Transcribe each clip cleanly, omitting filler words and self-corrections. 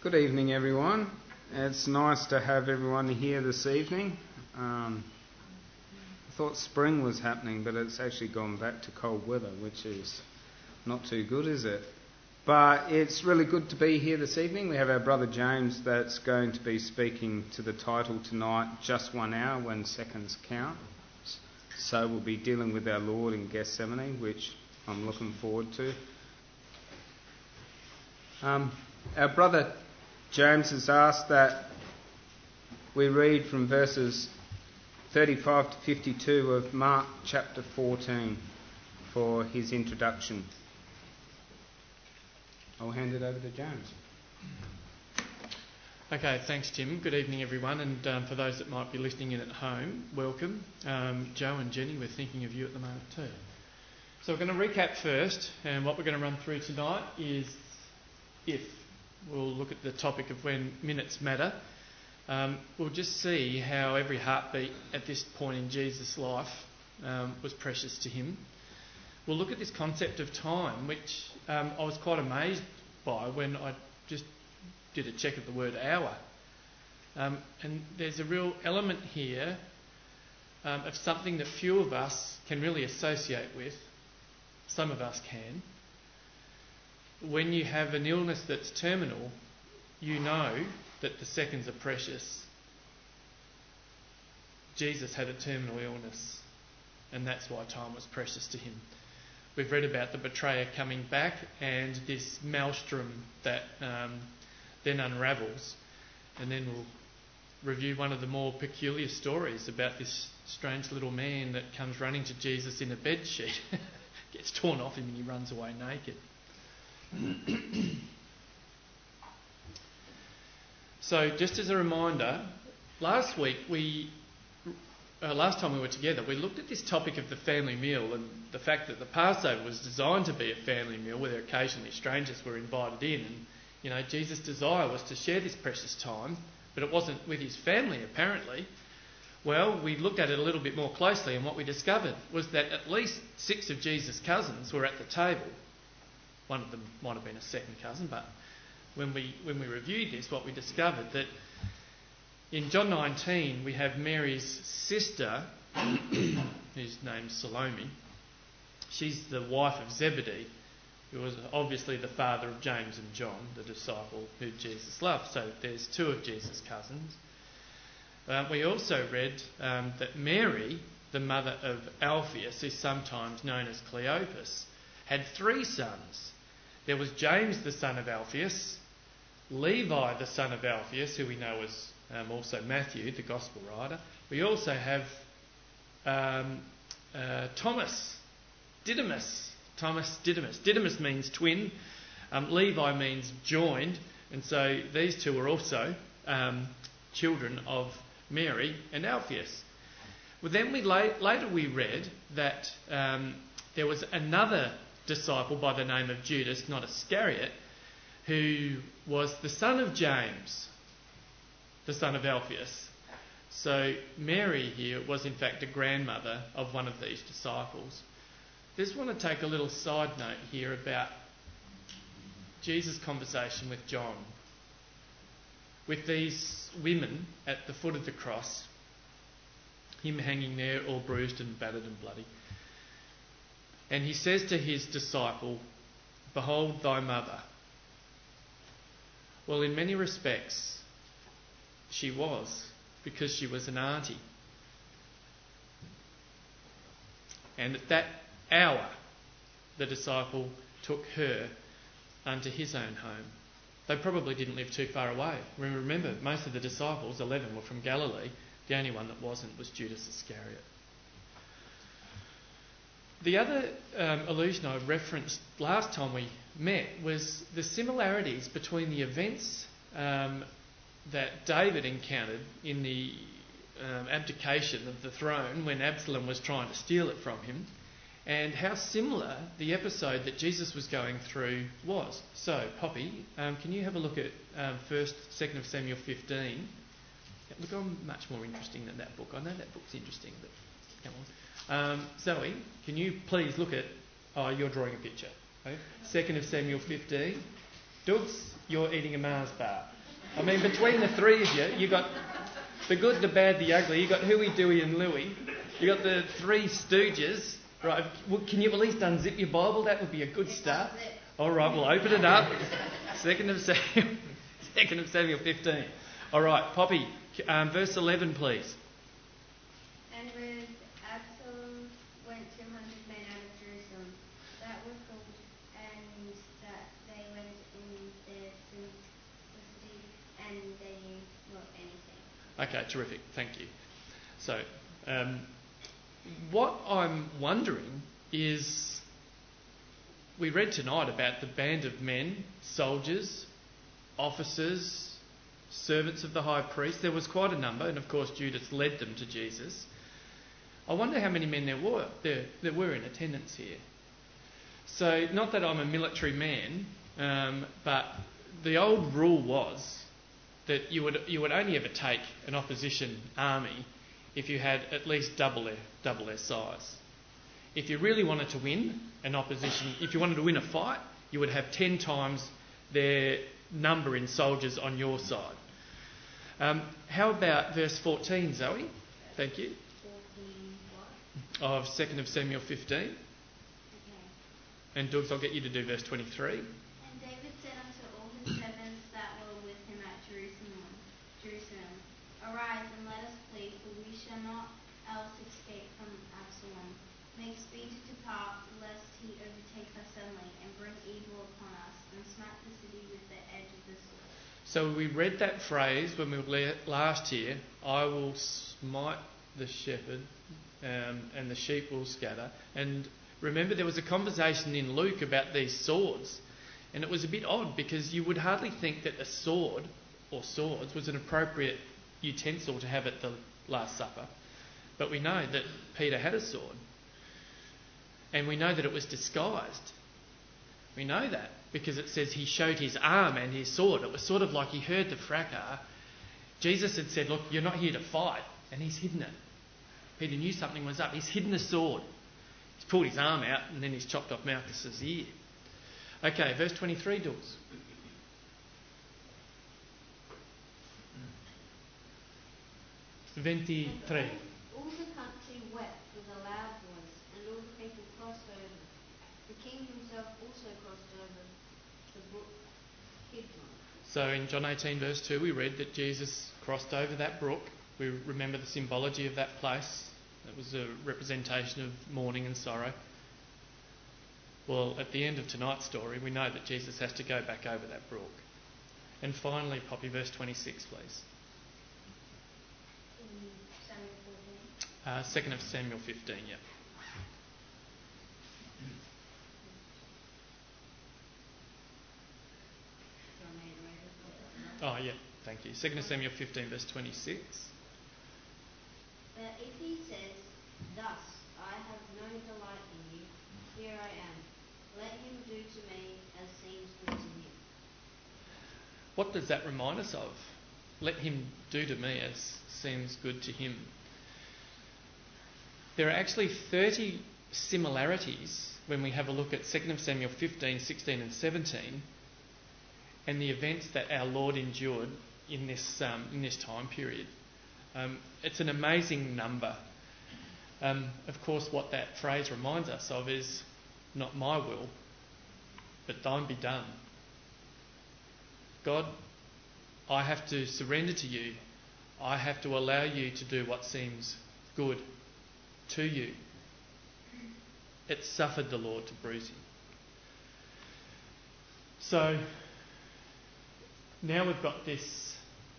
Good evening, everyone. It's nice to have everyone here this evening. I thought spring was happening, but it's actually gone back to cold weather, which is not too good, is it? But it's really good to be here this evening. We have our brother James that's going to be speaking to the title tonight, Just 1 Hour When Seconds Count. So we'll be dealing with our Lord in Gethsemane, which I'm looking forward to. Our brother James has asked that we read from verses 35 to 52 of Mark chapter 14 for his introduction. I'll hand it over to James. Okay, thanks Tim. Good evening everyone, and for those that might be listening in at home, welcome. Joe and Jenny, we're thinking of you at the moment too. So we're going to recap first, and what we're going to run through tonight is if. We'll look at the topic of when minutes matter. We'll just see how every heartbeat at this point in Jesus' life was precious to him. We'll look at this concept of time, which I was quite amazed by when I just did a check of the word hour. And there's a real element here of something that few of us can really associate with. Some of us can. When you have an illness that's terminal, you know that the seconds are precious. Jesus had a terminal illness, and that's why time was precious to him. We've read about the betrayer coming back and this maelstrom that then unravels, and then we'll review one of the more peculiar stories about this strange little man that comes running to Jesus in a bedsheet, gets torn off him and he runs away naked. So just as a reminder, last time we were together, we looked at this topic of the family meal and the fact that the Passover was designed to be a family meal where occasionally strangers were invited in, and Jesus' desire was to share this precious time, but it wasn't with his family apparently. Well, we looked at it a little bit more closely, and what we discovered was that at least 6 of Jesus' cousins were at the table. One of them might have been a second cousin, but when we reviewed this, what we discovered that in John 19 we have Mary's sister, whose name's Salome. She's the wife of Zebedee, who was obviously the father of James and John, the disciple who Jesus loved. So there's 2 of Jesus' cousins. We also read that Mary, the mother of Alphaeus, who's sometimes known as Cleopas, had 3 sons. There was James, the son of Alphaeus, Levi, the son of Alphaeus, who we know as also Matthew, the gospel writer. We also have Thomas Didymus. Didymus means twin. Levi means joined. And so these 2 were also children of Mary and Alphaeus. Well, then later we read that there was another disciple by the name of Judas, not Iscariot, who was the son of James, the son of Alphaeus. So Mary here was in fact a grandmother of one of these disciples. Just want to take a little side note here about Jesus' conversation with John. With these women at the foot of the cross, him hanging there all bruised and battered and bloody. And he says to his disciple, "Behold thy mother." Well, in many respects, she was, because she was an auntie. And at that hour, the disciple took her unto his own home. They probably didn't live too far away. Remember, most of the disciples, 11, were from Galilee. The only one that wasn't was Judas Iscariot. The other allusion I referenced last time we met was the similarities between the events that David encountered in the abdication of the throne when Absalom was trying to steal it from him, and how similar the episode that Jesus was going through was. So, Poppy, can you have a look at 2nd of Samuel 15? Look, I'm much more interesting than that book. I know that book's interesting, but come on. Zoe, can you please look at... Oh, you're drawing a picture. Okay? 2nd of Samuel 15. Doogs, you're eating a Mars bar. I mean, between the three of you got the good, the bad, the ugly. You got Huey, Dewey and Louie. You got the three stooges. Right, can you at least unzip your Bible? That would be a good start. All right, we'll open it up. 2nd of Samuel 15. All right, Poppy, verse 11, please. And with Absalom went 200 men out of Jerusalem that were called, and that they went in their simplicity, and they knew not anything. Okay, terrific. Thank you. So, what I'm wondering is, we read tonight about the band of men, soldiers, officers, servants of the high priest. There was quite a number, and of course Judas led them to Jesus. I wonder how many men there were in attendance here. So, not that I'm a military man, but the old rule was that you would only ever take an opposition army if you had at least double their size. If you really wanted to win an opposition, if you wanted to win a fight, you would have 10 times their number in soldiers on your side. How about verse 14, Zoe? Thank you. 14 what? Of 2nd of Samuel 15. Okay. And Doogs, I'll get you to do verse 23. And David said unto all his servants that were with him at Jerusalem, Arise and let us flee, for we shall not else escape from Absalom. Make speed to depart, lest he overtake us suddenly, and bring evil upon us, and smite the city with the edge of the sword. So we read that phrase when we were last here, I will smite the shepherd and the sheep will scatter. And remember, there was a conversation in Luke about these swords. And it was a bit odd because you would hardly think that a sword or swords was an appropriate utensil to have at the Last Supper. But we know that Peter had a sword. And we know that it was disguised. We know that because it says he showed his arm and his sword. It was sort of like he heard the fracas. Jesus had said, look, you're not here to fight. And he's hidden it. Peter knew something was up. He's hidden the sword. He's pulled his arm out and then he's chopped off Malchus's ear. Okay, verse 23, Dawes. And 23. all the country wept with a loud voice, and all the people crossed over. The king himself also crossed over the brook Kidron. So in John 18 verse 2 we read that Jesus crossed over that brook. We remember the symbology of that place. It was a representation of mourning and sorrow. Well, at the end of tonight's story, we know that Jesus has to go back over that brook. And finally, Poppy, verse 26, please. In Samuel 14. 2nd of Samuel 15, yeah. Oh, yeah, thank you. 2nd of Samuel 15, verse 26. But if he says, Thus I have no delight in you, here I am. Let him do to me as seems good to him. What does that remind us of? Let him do to me as seems good to him. There are actually 30 similarities when we have a look at 2nd of Samuel 15, 16 and 17 and the events that our Lord endured in this time period. It's an amazing number. Of course, what that phrase reminds us of is not my will, but thine be done. God, I have to surrender to you. I have to allow you to do what seems good to you. It suffered the Lord to bruise him. So now we've got this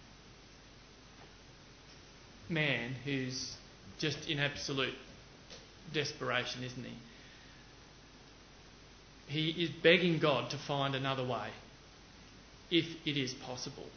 man who's just in absolute desperation, isn't he? He is begging God to find another way, if it is possible.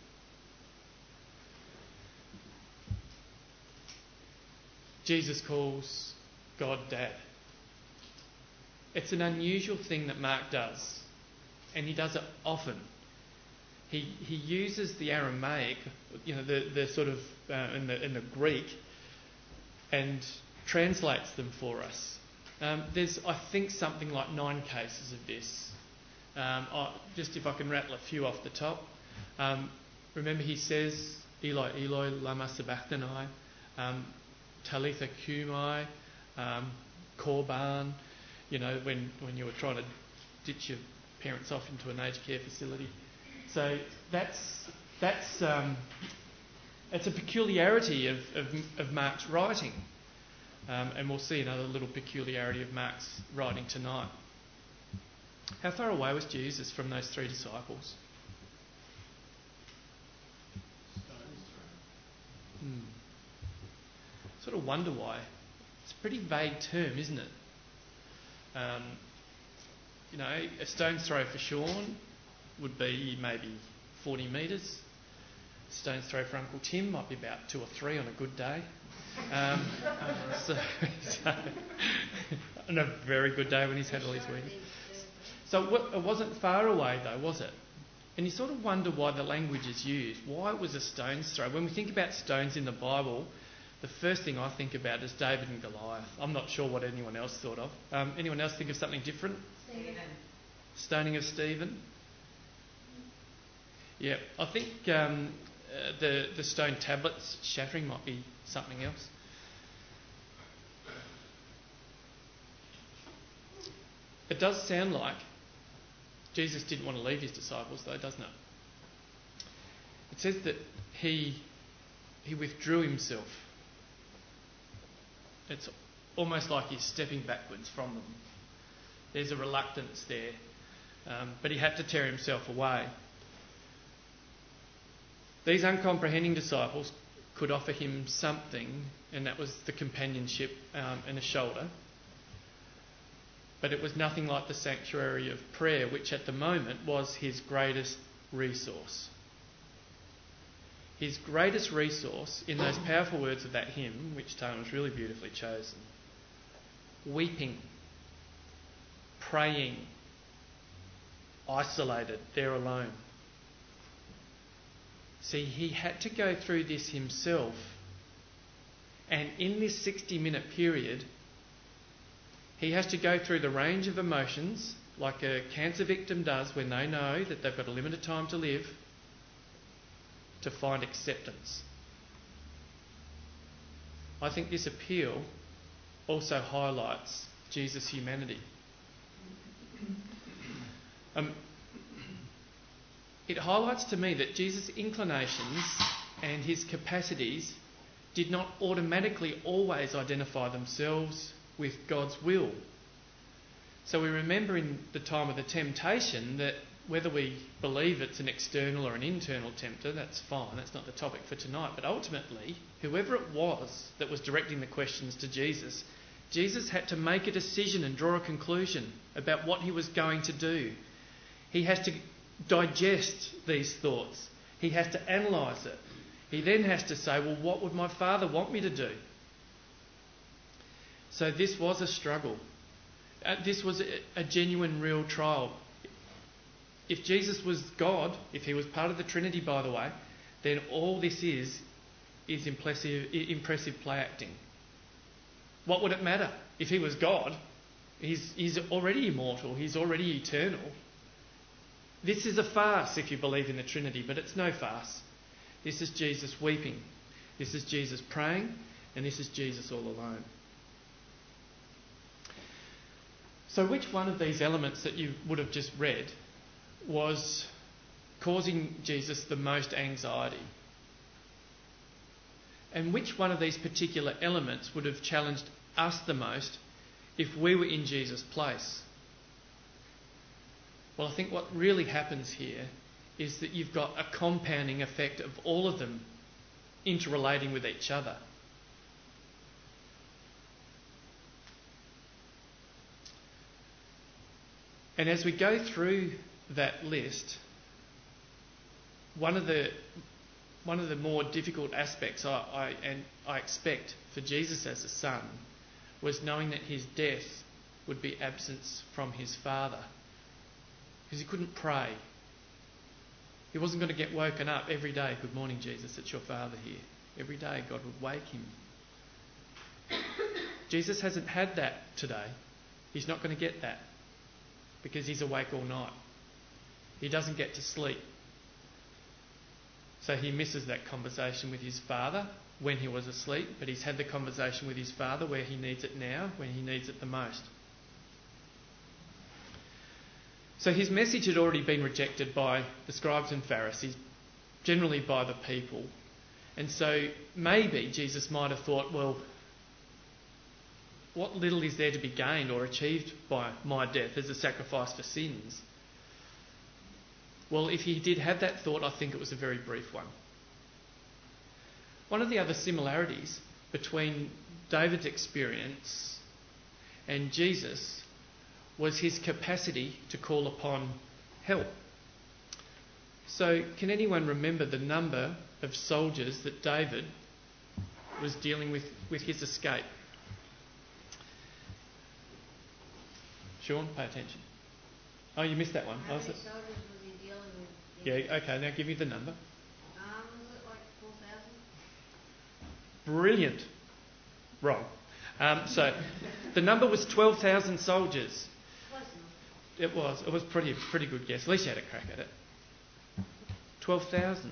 Jesus calls God Dad. It's an unusual thing that Mark does, and he does it often. He uses the Aramaic, the sort of in the Greek, and translates them for us. There's, I think, something like 9 cases of this. Just if I can rattle a few off the top. remember he says, Eli, Eli, lama sabachthani, Talitha Kumai, Korban, when you were trying to ditch your parents off into an aged care facility. So that's a peculiarity of Mark's writing. And we'll see another little peculiarity of Mark's writing tonight. How far away was Jesus from those 3 disciples? Sort of wonder why. It's a pretty vague term, isn't it? A stone's throw for Sean would be maybe 40 metres. A stone's throw for Uncle Tim might be about 2 or 3 on a good day. On a very good day when he's had all his weeks. So it wasn't far away though, was it? And you sort of wonder why the language is used. Why it was a stone's throw? When we think about stones in the Bible, the first thing I think about is David and Goliath. I'm not sure what anyone else thought of. Anyone else think of something different? Stephen. Stoning of Stephen. Yeah, I think the stone tablets shattering might be something else. It does sound like Jesus didn't want to leave his disciples though, doesn't it? It says that he withdrew himself. It's almost like he's stepping backwards from them. There's a reluctance there. But he had to tear himself away. These uncomprehending disciples could offer him something, and that was the companionship and a shoulder. But it was nothing like the sanctuary of prayer, which at the moment was his greatest resource. His greatest resource in those powerful words of that hymn, which Tane was really beautifully chosen: weeping, praying, isolated, there alone. See, he had to go through this himself, and in this 60-minute period, he has to go through the range of emotions like a cancer victim does when they know that they've got a limited time to live, to find acceptance. I think this appeal also highlights Jesus' humanity. It highlights to me that Jesus' inclinations and his capacities did not automatically always identify themselves with God's will. So we remember in the time of the temptation that whether we believe it's an external or an internal tempter, that's fine, that's not the topic for tonight. But ultimately, whoever it was that was directing the questions to Jesus, Jesus had to make a decision and draw a conclusion about what he was going to do. He has to digest these thoughts. He has to analyse it. He then has to say, well, what would my Father want me to do? So this was a struggle. This was a genuine, real trial. If Jesus was God, if he was part of the Trinity, by the way, then all this is impressive play acting. What would it matter? If he was God, he's already immortal, he's already eternal. This is a farce if you believe in the Trinity, but it's no farce. This is Jesus weeping. This is Jesus praying, and this is Jesus all alone. So which one of these elements that you would have just read was causing Jesus the most anxiety? And which one of these particular elements would have challenged us the most if we were in Jesus' place? Well, I think what really happens here is that you've got a compounding effect of all of them interrelating with each other. And as we go through that list, one of the more difficult aspects I expect for Jesus as a son was knowing that his death would be absence from his Father, because he couldn't pray. He wasn't going to get woken up every day. Good morning, Jesus, it's your Father here. Every day God would wake him. Jesus hasn't had that today. He's not going to get that because he's awake all night. He doesn't get to sleep. So he misses that conversation with his father when he was asleep, but he's had the conversation with his father where he needs it now, when he needs it the most. So his message had already been rejected by the scribes and Pharisees, generally by the people. And so maybe Jesus might have thought, well, what little is there to be gained or achieved by my death as a sacrifice for sins? Well, if he did have that thought, I think it was a very brief one. One of the other similarities between David's experience and Jesus was his capacity to call upon help. So, can anyone remember the number of soldiers that David was dealing with his escape? Sean, pay attention. Oh, you missed that one. How many soldiers was he dealing with? Yeah, okay, now give me the number. Was it like 4,000? Brilliant. Wrong. So, the number was 12,000 soldiers. Close enough. It was pretty good guess. At least you had a crack at it. 12,000.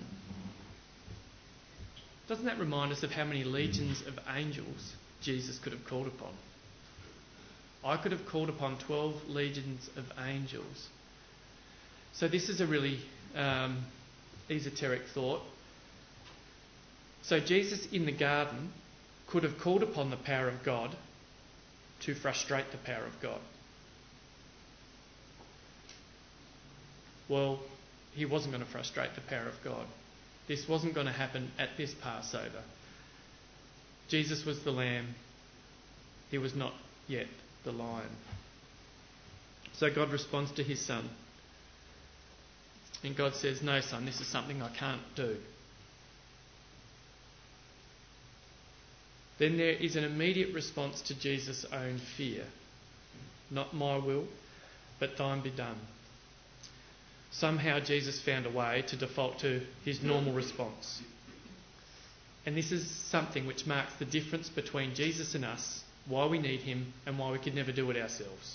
Doesn't that remind us of how many legions of angels Jesus could have called upon? I could have called upon 12 legions of angels. So this is a really esoteric thought. So Jesus in the garden could have called upon the power of God to frustrate the power of God. Well, he wasn't going to frustrate the power of God. This wasn't going to happen at this Passover. Jesus was the lamb. He was not yet the lion. So God responds to his son. And God says, no, son, this is something I can't do. Then there is an immediate response to Jesus' own fear. Not my will, but thine be done. Somehow Jesus found a way to default to his normal response. And this is something which marks the difference between Jesus and us, why we need him and why we could never do it ourselves.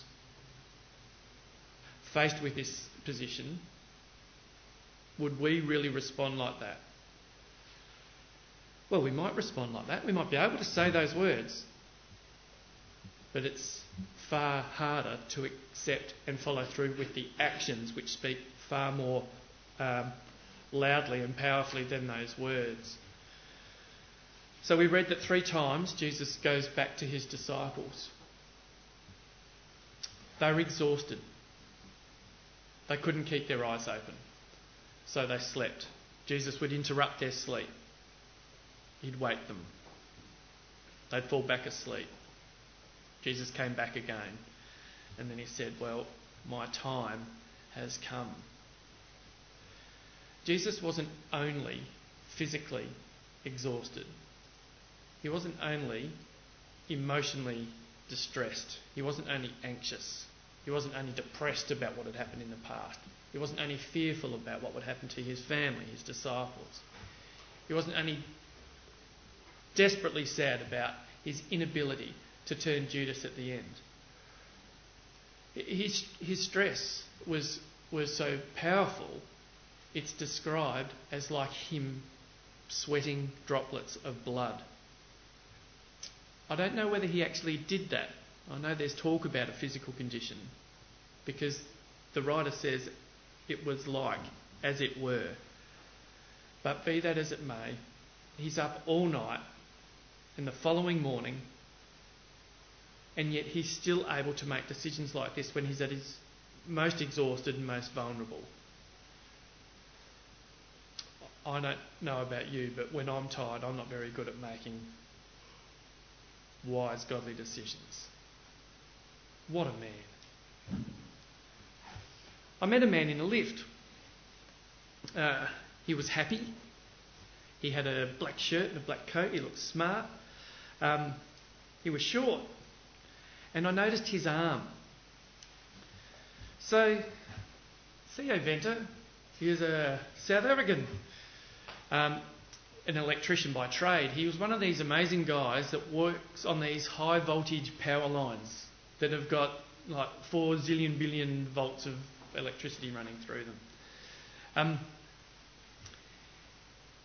Faced with this position, would we really respond like that? Well, we might respond like that. We might be able to say those words. But it's far harder to accept and follow through with the actions which speak far more loudly and powerfully than those words. So we read that 3 times Jesus goes back to his disciples. They were exhausted. They couldn't keep their eyes open. So they slept. Jesus would interrupt their sleep. He'd wake them. They'd fall back asleep. Jesus came back again. And then he said, well, my time has come. Jesus wasn't only physically exhausted. He wasn't only emotionally distressed. He wasn't only anxious. He wasn't only depressed about what had happened in the past. He wasn't only fearful about what would happen to his family, his disciples. He wasn't only desperately sad about his inability to turn Judas at the end. His stress was so powerful, it's described as like him sweating droplets of blood. I don't know whether he actually did that. I know there's talk about a physical condition because the writer says it was like, as it were. But be that as it may, he's up all night and the following morning, and yet he's still able to make decisions like this when he's at his most exhausted and most vulnerable. I don't know about you, but when I'm tired, I'm not very good at making wise, godly decisions. What a man. I met a man in a lift. He was happy. He had a black shirt and a black coat. He looked smart. He was short. And I noticed his arm. So, Theo Venter, he was a South African, an electrician by trade. He was one of these amazing guys that works on these high voltage power lines that have got like 4 zillion billion volts of electricity running through them.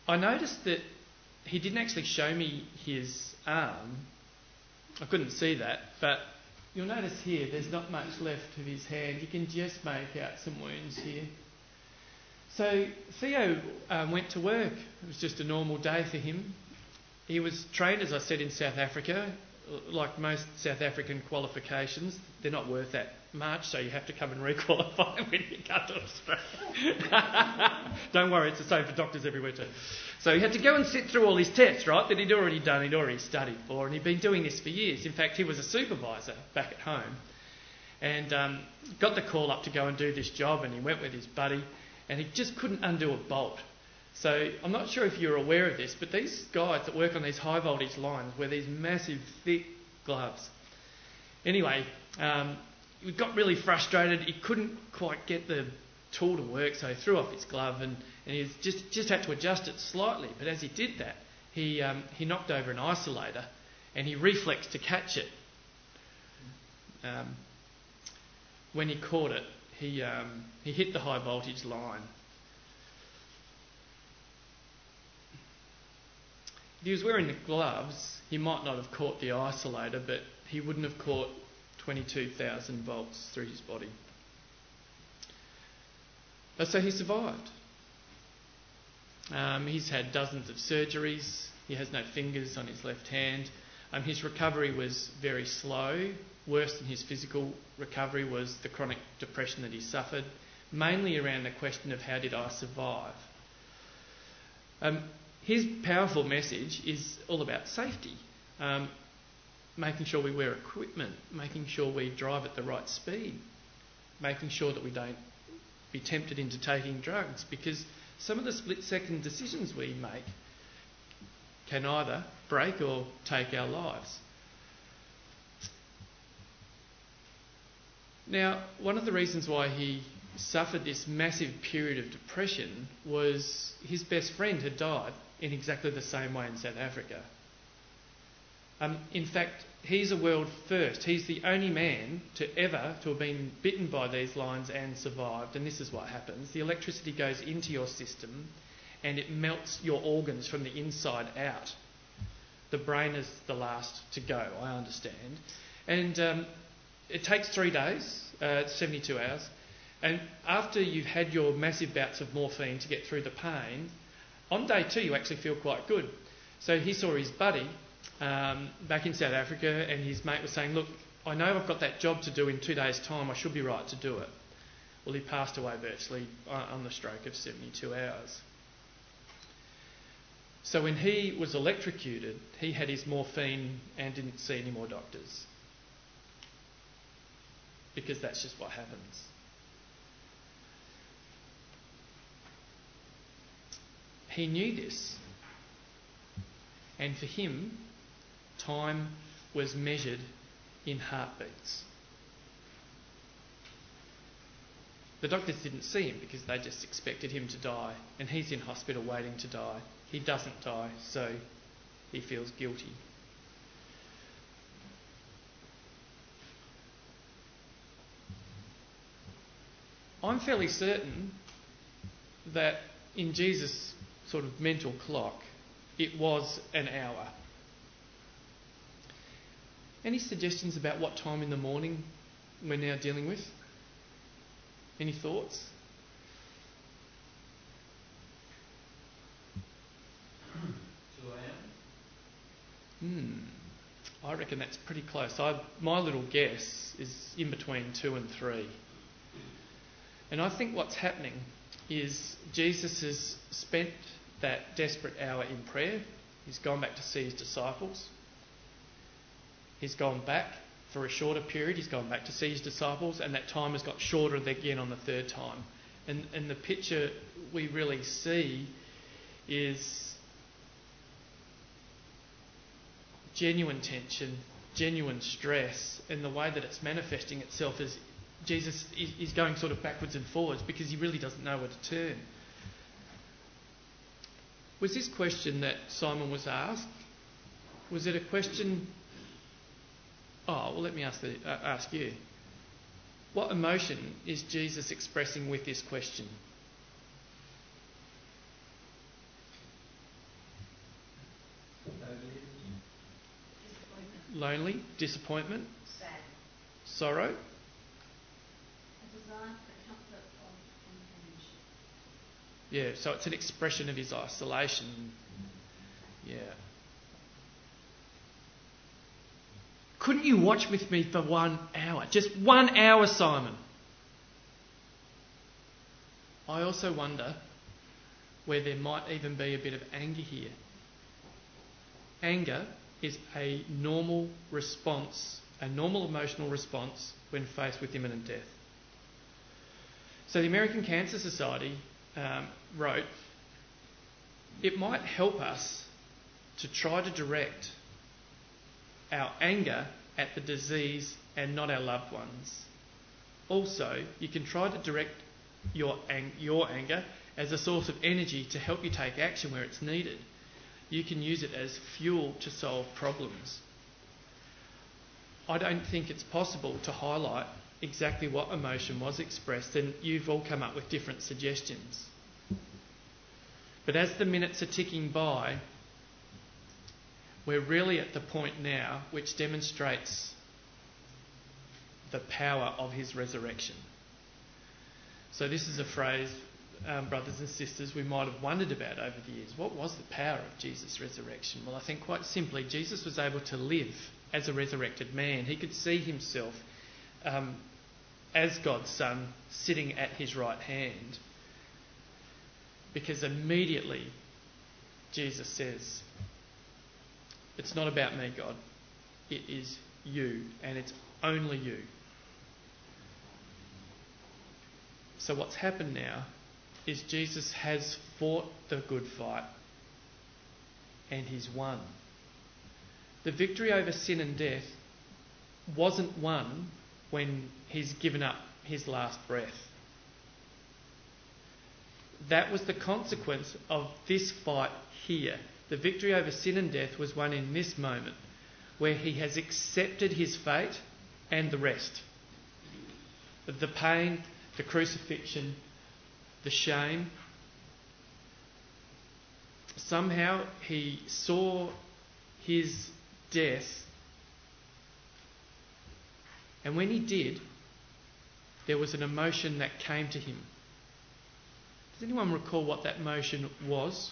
I noticed that he didn't actually show me his arm. I couldn't see that, but you'll notice here there's not much left of his hand. You can just make out some wounds here. So Theo went to work. It was just a normal day for him. He was trained, as I said, in South Africa. Like most South African qualifications, they're not worth that much, so you have to come and re-qualify when you come to Australia. Don't worry, it's the same for doctors everywhere too. So he had to go and sit through all his tests, right, that he'd already done, he'd already studied for, and he'd been doing this for years. In fact, he was a supervisor back at home and got the call up to go and do this job, and he went with his buddy, and he just couldn't undo a bolt. So I'm not sure if you're aware of this, but these guys that work on these high voltage lines wear these massive, thick gloves. Anyway, he got really frustrated. He couldn't quite get the tool to work, so he threw off his glove and he just had to adjust it slightly. But as he did that, he knocked over an isolator and he reflexed to catch it. When he caught it, he hit the high voltage line. If he was wearing the gloves, he might not have caught the isolator, but he wouldn't have caught 22,000 volts through his body. But so he survived. He's had dozens of surgeries. He has no fingers on his left hand. His recovery was very slow. Worse than his physical recovery was the chronic depression that he suffered, mainly around the question of how did I survive. His powerful message is all about safety, making sure we wear equipment, making sure we drive at the right speed, making sure that we don't be tempted into taking drugs, because some of the split-second decisions we make can either break or take our lives. Now, one of the reasons why he suffered this massive period of depression was his best friend had died in exactly the same way in South Africa. In fact, he's a world first. He's the only man to have been bitten by these lines and survived. And this is what happens. The electricity goes into your system and it melts your organs from the inside out. The brain is the last to go, I understand. And it takes 3 days, 72 hours. And after you've had your massive bouts of morphine to get through the pain, on day 2 you actually feel quite good. So he saw his buddy back in South Africa, and his mate was saying, look, I know I've got that job to do in 2 days' time, I should be right to do it. Well, he passed away virtually on the stroke of 72 hours. So when he was electrocuted, he had his morphine and didn't see any more doctors. Because that's just what happens. He knew this. And for him, time was measured in heartbeats. The doctors didn't see him because they just expected him to die, and he's in hospital waiting to die. He doesn't die, so he feels guilty. I'm fairly certain that in Jesus' sort of mental clock, it was an hour. Any suggestions about what time in the morning we're now dealing with? Any thoughts? 2 a.m. I reckon that's pretty close. My little guess is in between 2 and 3. And I think what's happening is Jesus has spent that desperate hour in prayer. He's gone back to see his disciples. He's gone back for a shorter period. He's gone back to see his disciples, and that time has got shorter again on the third time. And the picture we really see is genuine tension, genuine stress, and the way that it's manifesting itself is Jesus is going sort of backwards and forwards because he really doesn't know where to turn. Was this question that Simon was asked, was it a question... Oh, well, let me ask you. What emotion is Jesus expressing with this question? lonely, disappointment, Sad. sorrow. A desire for comfort of companionship. Yeah, so it's an expression of his isolation. Yeah. Couldn't you watch with me for 1 hour? Just 1 hour, Simon. I also wonder where there might even be a bit of anger here. Anger is a normal response, a normal emotional response when faced with imminent death. So the American Cancer Society wrote, it might help us to try to direct our anger at the disease and not our loved ones. Also, you can try to direct your anger as a source of energy to help you take action where it's needed. You can use it as fuel to solve problems. I don't think it's possible to highlight exactly what emotion was expressed, and you've all come up with different suggestions. But as the minutes are ticking by, we're really at the point now which demonstrates the power of his resurrection. So this is a phrase, brothers and sisters, we might have wondered about over the years. What was the power of Jesus' resurrection? Well, I think quite simply, Jesus was able to live as a resurrected man. He could see himself as God's Son sitting at his right hand, because immediately Jesus says, it's not about me, God. It is you, and it's only you. So what's happened now is Jesus has fought the good fight, and he's won. The victory over sin and death wasn't won when he's given up his last breath. That was the consequence of this fight here. The victory over sin and death was won in this moment, where he has accepted his fate and the rest. The pain, the crucifixion, the shame. Somehow he saw his death, and when he did, there was an emotion that came to him. Does anyone recall what that emotion was?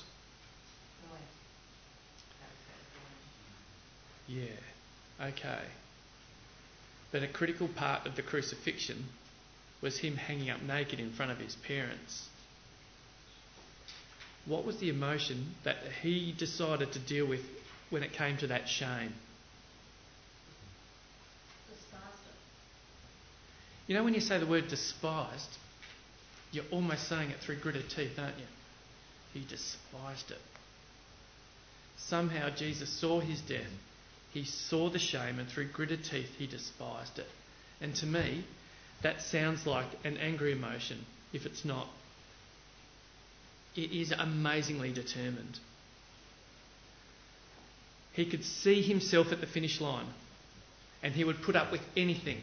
Yeah, okay. But a critical part of the crucifixion was him hanging up naked in front of his parents. What was the emotion that he decided to deal with when it came to that shame? Despised it. You know, when you say the word despised, you're almost saying it through gritted teeth, aren't you? He despised it. Somehow Jesus saw his death. He saw the shame, and through gritted teeth he despised it. And to me, that sounds like an angry emotion, if it's not. It is amazingly determined. He could see himself at the finish line, and he would put up with anything.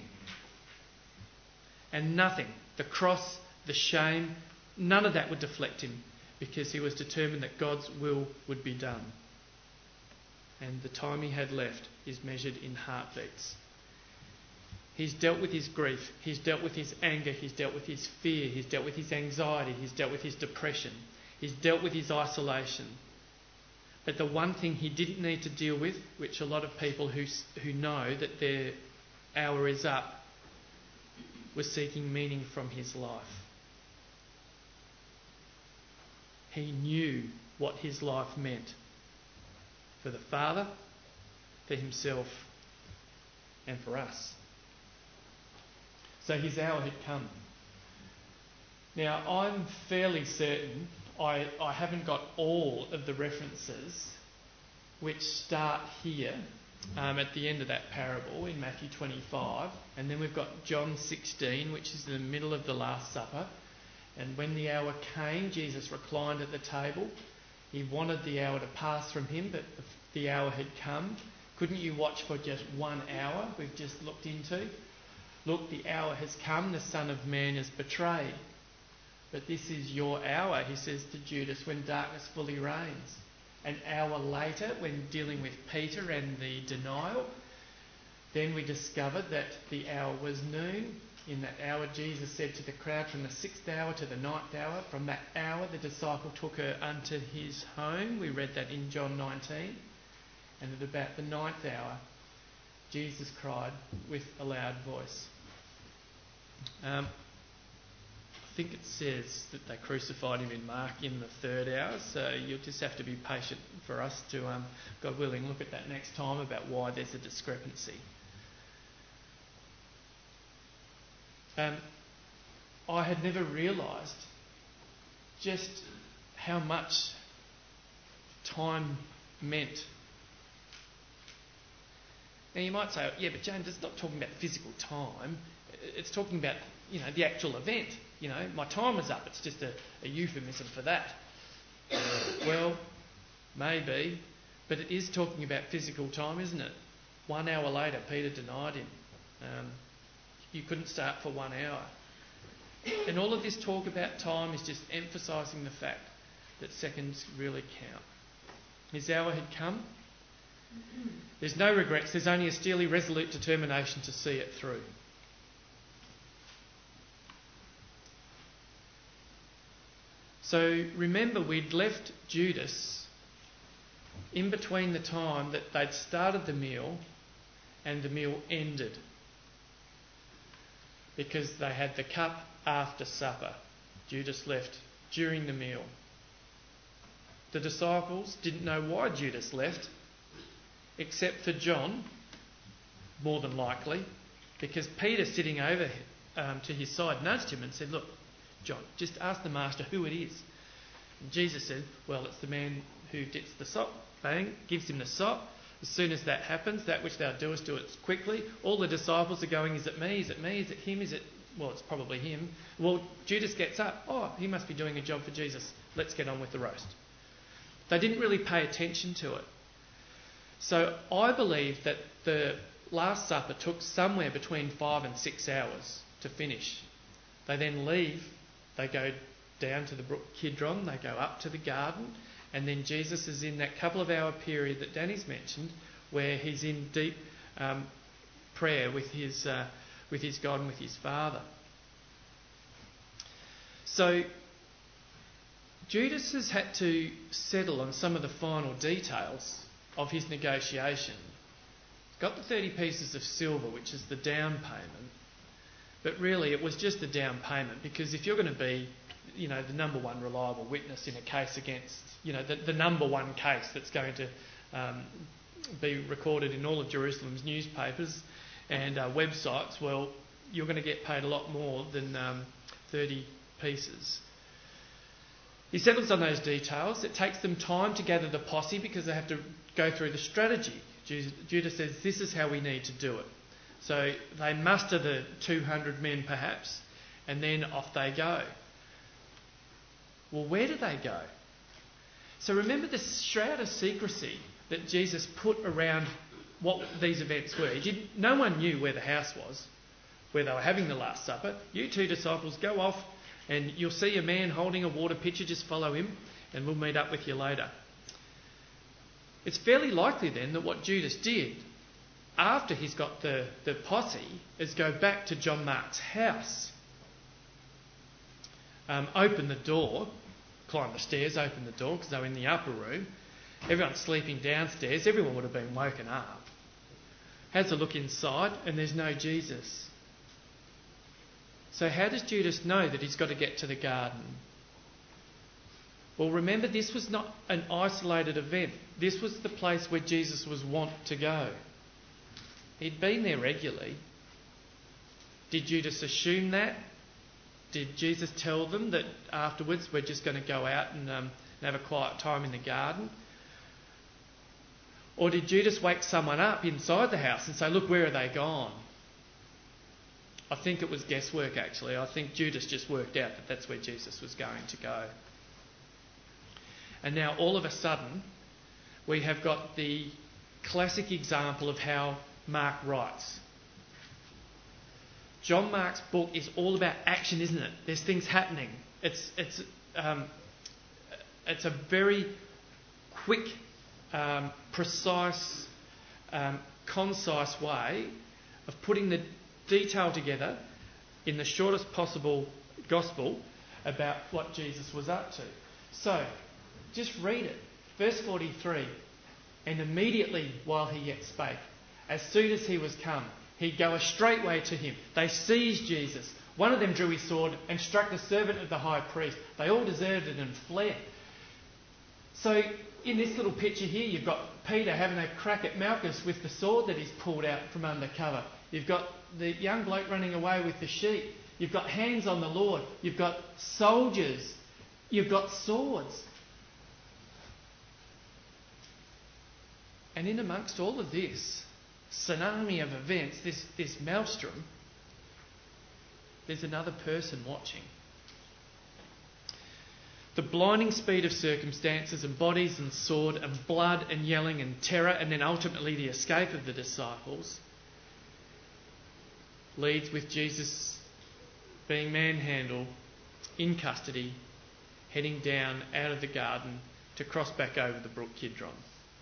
And nothing, the cross, the shame, none of that would deflect him, because he was determined that God's will would be done. And the time he had left is measured in heartbeats. He's dealt with his grief, he's dealt with his anger, he's dealt with his fear, he's dealt with his anxiety, he's dealt with his depression, he's dealt with his isolation. But the one thing he didn't need to deal with, which a lot of people who know that their hour is up, was seeking meaning from his life. He knew what his life meant for the Father, for himself, and for us. So his hour had come. Now, I'm fairly certain I haven't got all of the references which start here at the end of that parable in Matthew 25, and then we've got John 16, which is in the middle of the Last Supper. And when the hour came, Jesus reclined at the table. He wanted the hour to pass from him, but the hour had come. Couldn't you watch for just 1 hour? We've just looked into. Look, the hour has come. The Son of Man is betrayed. But this is your hour, he says to Judas, when darkness fully reigns. An hour later, when dealing with Peter and the denial, Then we discovered that the hour was noon. In that hour, Jesus said to the crowd, from the 6th hour to the 9th hour. From that hour, the disciple took her unto his home. We read that in John 19. And at about the 9th hour, Jesus cried with a loud voice. I think it says that they crucified him in Mark in the 3rd hour, so you'll just have to be patient for us to, God willing, look at that next time about why there's a discrepancy. I had never realised just how much time meant. Now you might say, yeah, but James, it's not talking about physical time. It's talking about, the actual event. My time is up. It's just a euphemism for that. Well, maybe, but it is talking about physical time, isn't it? 1 hour later, Peter denied him. You couldn't start for 1 hour. And all of this talk about time is just emphasising the fact that seconds really count. His hour had come. There's no regrets. There's only a steely, resolute determination to see it through. So remember, we'd left Judas in between the time that they'd started the meal and the meal ended, because they had the cup after supper. Judas left during the meal. The disciples didn't know why Judas left, except for John, more than likely, because Peter, sitting over to his side, nudged him and said, "Look, John, just ask the master who it is." And Jesus said, "Well, it's the man who dips the sop." Bang, gives him the sop. As soon as that happens, that which thou doest, do it quickly. All the disciples are going, "Is it me? Is it me? Is it him? Is it..." Well, it's probably him. Well, Judas gets up. "Oh, he must be doing a job for Jesus. Let's get on with the roast." They didn't really pay attention to it. So I believe that the Last Supper took somewhere between 5 and 6 hours to finish. They then leave. They go down to the brook Kidron. They go up to the garden. And then Jesus is in that couple of hour period that Danny's mentioned, where he's in deep prayer with his God and with his Father. So Judas has had to settle on some of the final details of his negotiation. He's got the 30 pieces of silver, which is the down payment. But really it was just the down payment, because if you're going to be, the number one reliable witness in a case against, the number one case that's going to be recorded in all of Jerusalem's newspapers and websites, well, you're going to get paid a lot more than 30 pieces. He settles on those details. It takes them time to gather the posse because they have to go through the strategy. Judas says, "This is how we need to do it." So they muster the 200 men perhaps, and then off they go. Well, where do they go? So remember the shroud of secrecy that Jesus put around what these events were. No one knew where the house was, where they were having the Last Supper. "You two disciples go off and you'll see a man holding a water pitcher, just follow him and we'll meet up with you later." It's fairly likely then that what Judas did after he's got the posse is go back to John Mark's house, open the door, climb the stairs, open the door because they were in the upper room. Everyone's sleeping downstairs. Everyone would have been woken up. Has a look inside and there's no Jesus. So how does Judas know that he's got to get to the garden? Well, remember, this was not an isolated event. This was the place where Jesus was wont to go. He'd been there regularly. Did Judas assume that? Did Jesus tell them that afterwards we're just going to go out and have a quiet time in the garden? Or did Judas wake someone up inside the house and say, "Look, where are they gone?" I think it was guesswork, actually. I think Judas just worked out that that's where Jesus was going to go. And now all of a sudden we have got the classic example of how Mark writes. John Mark's book is all about action, isn't it? There's things happening. It's a very quick, precise concise way of putting the detail together in the shortest possible gospel about what Jesus was up to. So, just read it. Verse 43, and immediately while he yet spake, as soon as he was come, he goeth straightway to him. They seized Jesus. One of them drew his sword and struck the servant of the high priest. They all deserted and fled. So, in this little picture here, you've got Peter having a crack at Malchus with the sword that he's pulled out from under cover. You've got the young bloke running away with the sheep. You've got hands on the Lord. You've got soldiers. You've got swords. And in amongst all of this tsunami of events, this maelstrom, there's another person watching. The blinding speed of circumstances and bodies and sword and blood and yelling and terror, and then ultimately the escape of the disciples, leads with Jesus being manhandled, in custody, heading down out of the garden to cross back over the brook Kidron.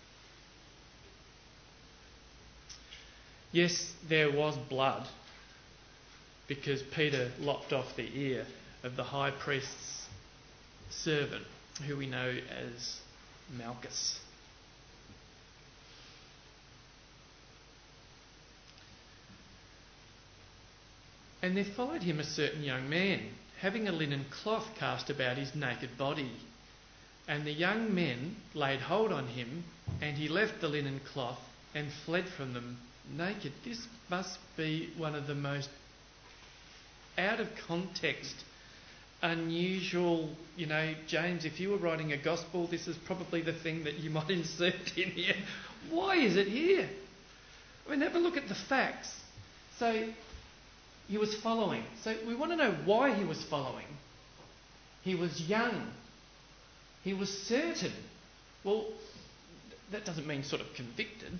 Yes, there was blood because Peter lopped off the ear of the high priest's servant, who we know as Malchus. And there followed him a certain young man, having a linen cloth cast about his naked body. And the young men laid hold on him, and he left the linen cloth and fled from them naked. This must be one of the most out of context, unusual, James, if you were writing a gospel, this is probably the thing that you might insert in here. Why is it here? I mean, have a look at the facts. So, he was following. So, we want to know why he was following. He was young. He was certain. Well, that doesn't mean sort of convicted.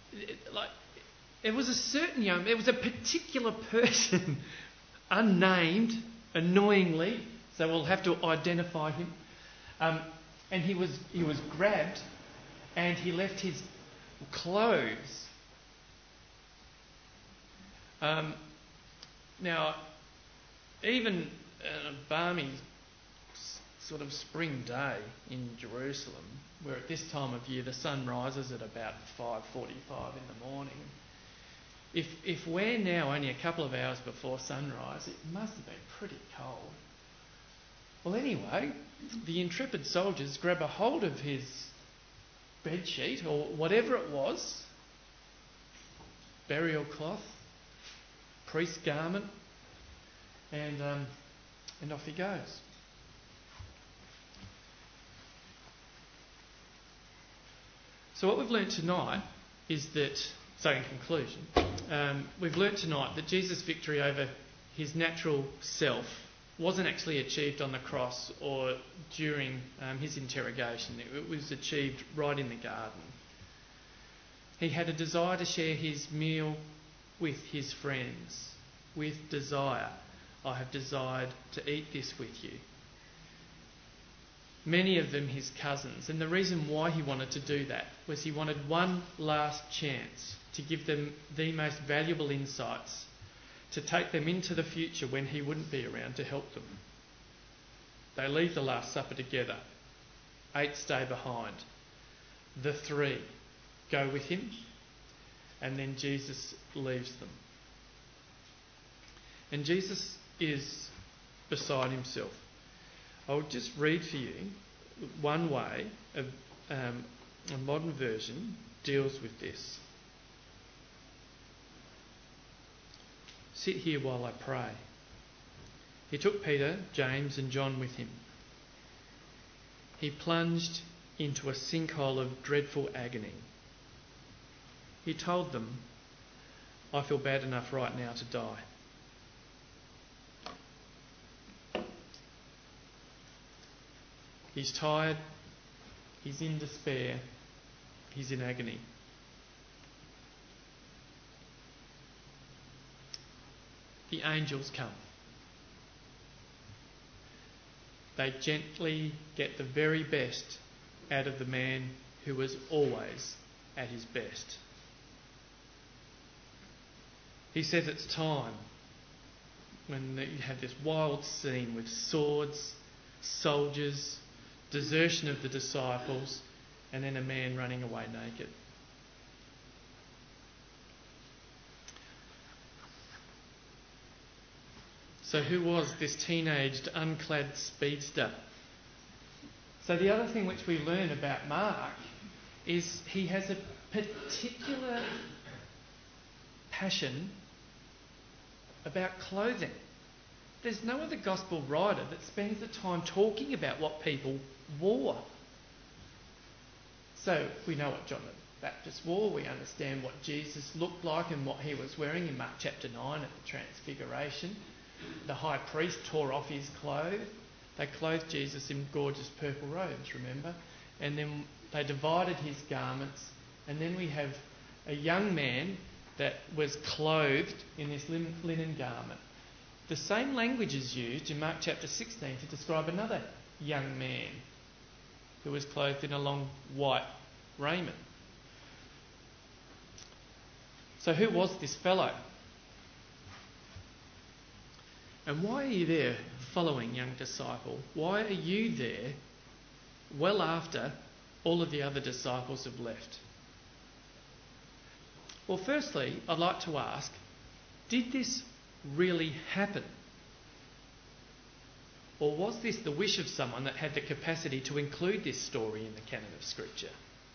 It was a certain young, there was a particular person, unnamed, annoyingly, so we'll have to identify him. And he was grabbed, and he left his clothes. Now, even a balmy sort of spring day in Jerusalem, where at this time of year the sun rises at about 5:45 in the morning, if we're now only a couple of hours before sunrise, it must have been pretty cold. Well, anyway, the intrepid soldiers grab a hold of his bedsheet or whatever it was, burial cloth, priest's garment, and off he goes. So what we've learnt tonight is that, in conclusion, we've learnt tonight that Jesus' victory over his natural self wasn't actually achieved on the cross or during his interrogation. It was achieved right in the garden. He had a desire to share his meal with his friends, with desire. I have desired to eat this with you. Many of them his cousins. And the reason why he wanted to do that was he wanted one last chance to give them the most valuable insights, to take them into the future when he wouldn't be around to help them. They leave the Last Supper together. 8 stay behind. The 3 go with him, and then Jesus leaves them. And Jesus is beside himself. I'll just read for you one way a modern version deals with this. Sit here while I pray. He took Peter, James and John with him. He plunged into a sinkhole of dreadful agony. He told them, I feel bad enough right now to die. He's tired, he's in despair, he's in agony. The angels come. They gently get the very best out of the man who was always at his best. He says it's time when you have this wild scene with swords, soldiers, desertion of the disciples, and then a man running away naked. So who was this teenaged, unclad speedster? So the other thing which we learn about Mark is he has a particular passion about clothing. There's no other gospel writer that spends the time talking about what people wore. So we know what John the Baptist wore. We understand what Jesus looked like and what he was wearing in Mark chapter 9 at the Transfiguration. The high priest tore off his clothes. They clothed Jesus in gorgeous purple robes, remember? And then they divided his garments. And then we have a young man that was clothed in this linen garment. The same language is used in Mark chapter 16 to describe another young man who was clothed in a long white raiment. So who was this fellow? And why are you there following, young disciple? Why are you there well after all of the other disciples have left? Well, firstly, I'd like to ask, did this really happen? Or was this the wish of someone that had the capacity to include this story in the canon of Scripture?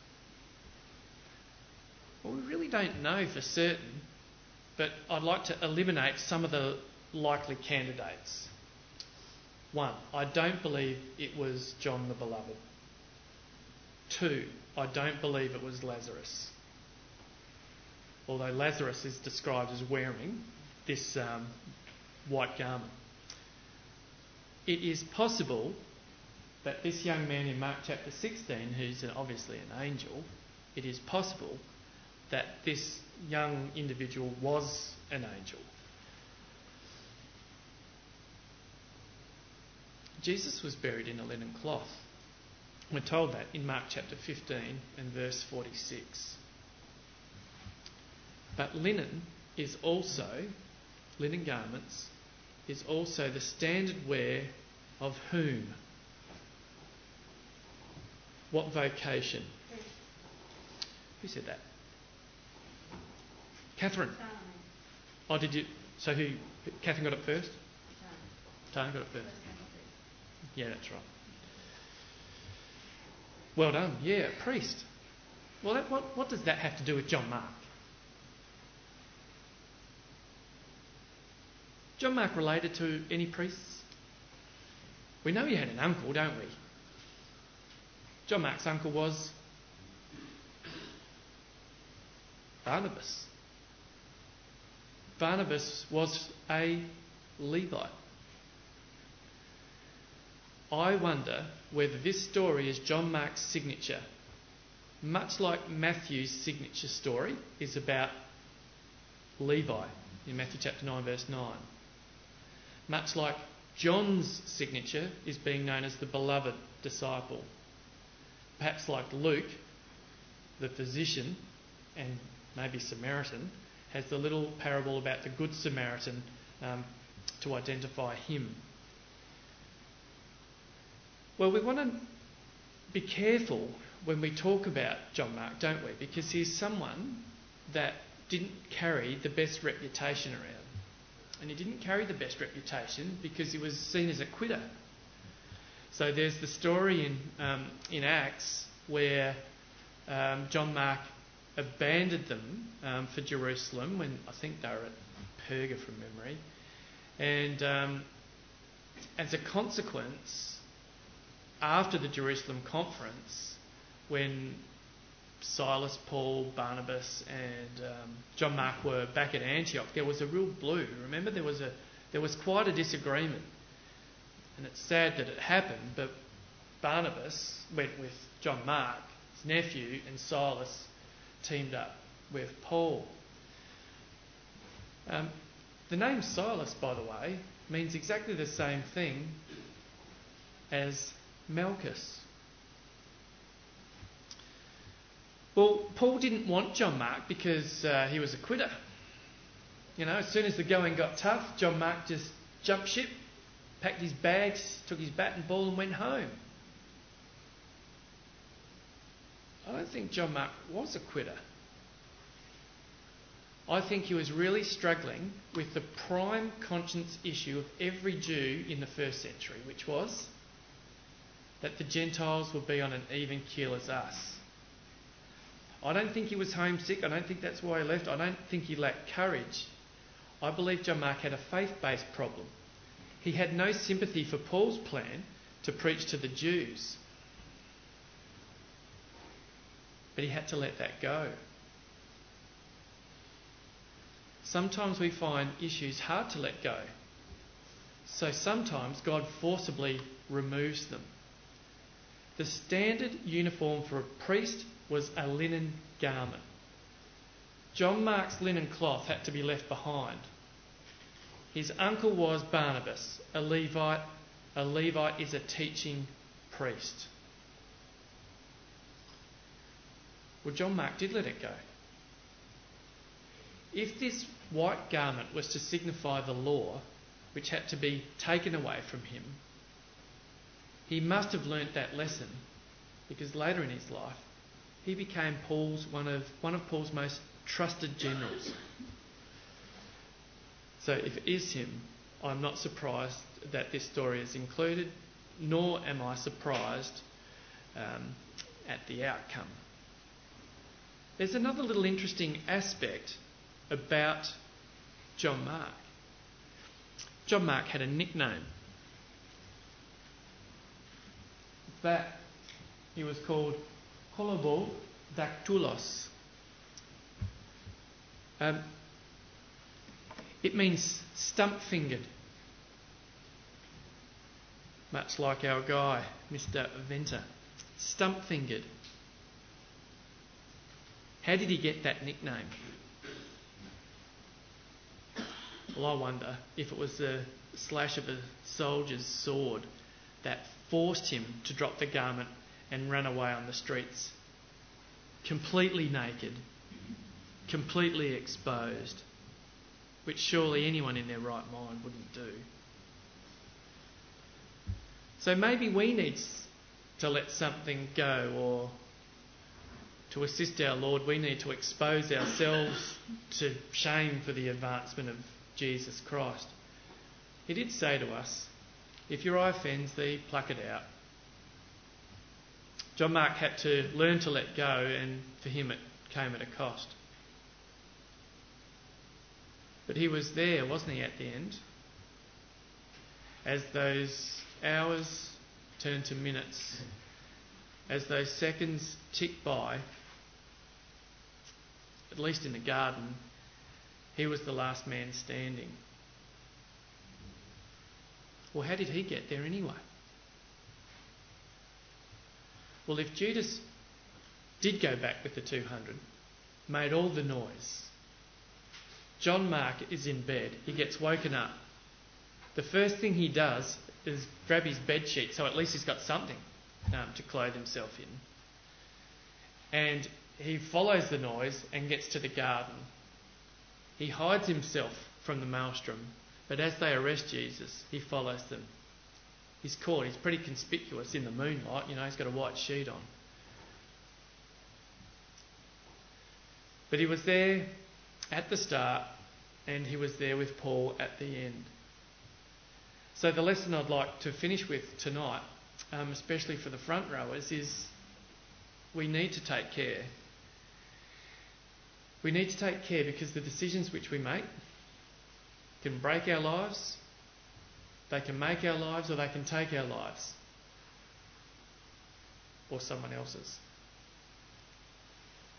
Well, we really don't know for certain, but I'd like to eliminate some of the likely candidates. 1, I don't believe it was John the Beloved. 2, I don't believe it was Lazarus. Although Lazarus is described as wearing this white garment. It is possible that this young man in Mark chapter 16, who's obviously an angel, it is possible that this young individual was an angel. Jesus was buried in a linen cloth. We're told that in Mark chapter 15 and verse 46. But linen garments, is also the standard wear of whom? What vocation? Who said that? Catherine. Oh, did you? So who? Catherine got it first? Tana got it first. Yeah, that's right. Well done. Yeah, a priest. Well, what does that have to do with John Mark? John Mark related to any priests? We know he had an uncle, don't we? John Mark's uncle was Barnabas. Barnabas was a Levite. I wonder whether this story is John Mark's signature, much like Matthew's signature story is about Levi in Matthew chapter 9 verse 9. Much like John's signature is being known as the beloved disciple. Perhaps like Luke, the physician and maybe Samaritan, has the little parable about the Good Samaritan to identify him. Well, we want to be careful when we talk about John Mark, don't we? Because he's someone that didn't carry the best reputation around. And he didn't carry the best reputation because he was seen as a quitter. So there's the story in Acts where John Mark abandoned them for Jerusalem when I think they were at Perga from memory. And as a consequence, after the Jerusalem conference, when Silas, Paul, Barnabas and John Mark were back at Antioch, there was a real blue. Remember, there was quite a disagreement. And it's sad that it happened, but Barnabas went with John Mark, his nephew, and Silas teamed up with Paul. The name Silas, by the way, means exactly the same thing as Malchus. Well, Paul didn't want John Mark because he was a quitter. as soon as the going got tough, John Mark just jumped ship, packed his bags, took his bat and ball and went home. I don't think John Mark was a quitter. I think he was really struggling with the prime conscience issue of every Jew in the first century, which was that the Gentiles would be on an even keel as us. I don't think he was homesick. I don't think that's why he left. I don't think he lacked courage. I believe John Mark had a faith-based problem. He had no sympathy for Paul's plan to preach to the Jews. But he had to let that go. Sometimes we find issues hard to let go. So sometimes God forcibly removes them. The standard uniform for a priest was a linen garment. John Mark's linen cloth had to be left behind. His uncle was Barnabas, a Levite. A Levite is a teaching priest. Well, John Mark did let it go. If this white garment was to signify the law, which had to be taken away from him, he must have learnt that lesson, because later in his life he became one of Paul's most trusted generals. So if it is him, I'm not surprised that this story is included, nor am I surprised at the outcome. There's another little interesting aspect about John Mark. John Mark had a nickname. That he was called Kolobo Dactylos. It means stump-fingered. Much like our guy, Mr. Venter. Stump-fingered. How did he get that nickname? Well, I wonder if it was the slash of a soldier's sword that forced him to drop the garment and run away on the streets, completely naked, completely exposed, which surely anyone in their right mind wouldn't do. So maybe we need to let something go, or to assist our Lord, we need to expose ourselves to shame for the advancement of Jesus Christ. He did say to us, if your eye offends thee, pluck it out. John Mark had to learn to let go, and for him it came at a cost. But he was there, wasn't he, at the end? As those hours turned to minutes, as those seconds ticked by, at least in the garden, he was the last man standing. Well, how did he get there anyway? Well, if Judas did go back with the 200, made all the noise, John Mark is in bed. He gets woken up. The first thing he does is grab his bed sheet, so at least he's got something to clothe himself in. And he follows the noise and gets to the garden. He hides himself from the maelstrom, but as they arrest Jesus, he follows them. He's caught. He's pretty conspicuous in the moonlight. He's got a white sheet on. But he was there at the start, and he was there with Paul at the end. So the lesson I'd like to finish with tonight, especially for the front rowers, is we need to take care. We need to take care because the decisions which we make can break our lives, they can make our lives, or they can take our lives, or someone else's.